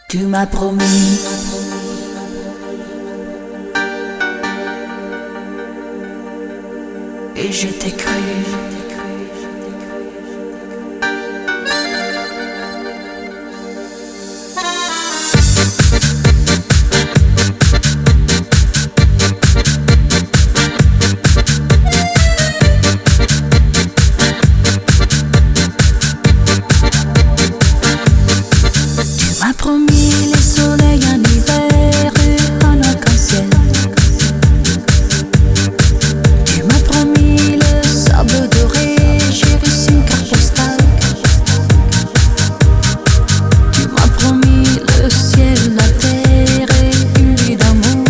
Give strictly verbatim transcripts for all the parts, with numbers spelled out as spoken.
Tu m'as promis et je t'ai cru. Tu m'as promis les soleils en hiver et en arc-en-ciel. Tu m'as promis le sable doré, j'ai reçu une carte postale. Tu m'as promis le ciel, la terre et une vie d'amour.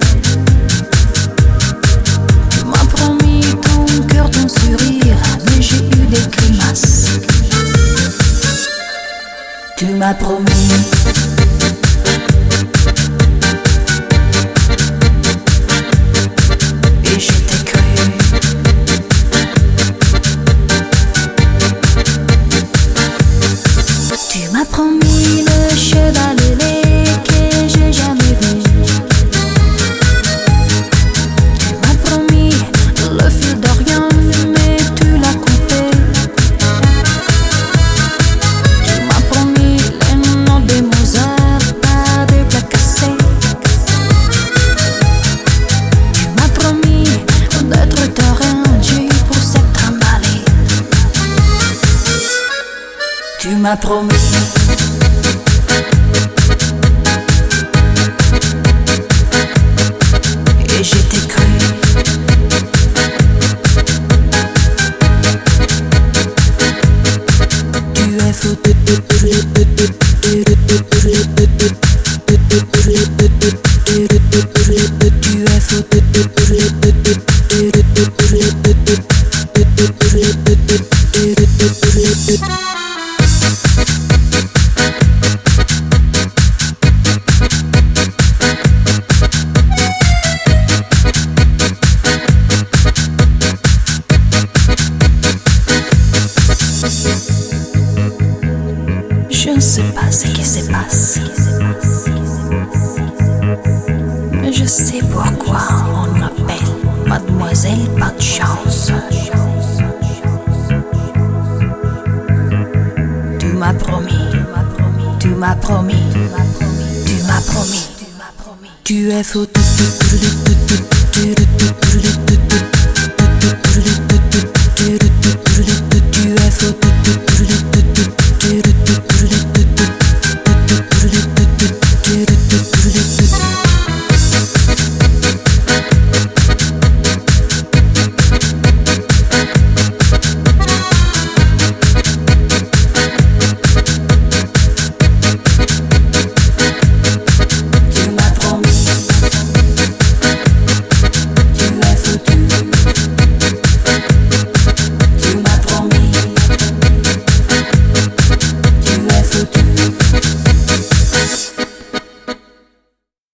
Tu m'as promis ton cœur, ton sourire, mais j'ai eu des grimaces. Tu m'as promis et je t'ai cru. Tu m'as promis le cheval ailé que j'ai jamais vu. Tu m'as promis le fil d'Orient, mais tu l'as coupé. Tu m'as promis les noms des Mozart, pas des plats cassés. Tu m'as promis d'être ta reine pour cette trimballée. Tu m'as promis et je t'ai cru. Tu es fou. Tu es fou. Je ne sais pas ce qui se passe, mais je sais pourquoi on m'appelle Mademoiselle Pas de Chance. Tu m'as promis, tu m'as promis, tu m'as promis, tu es fou.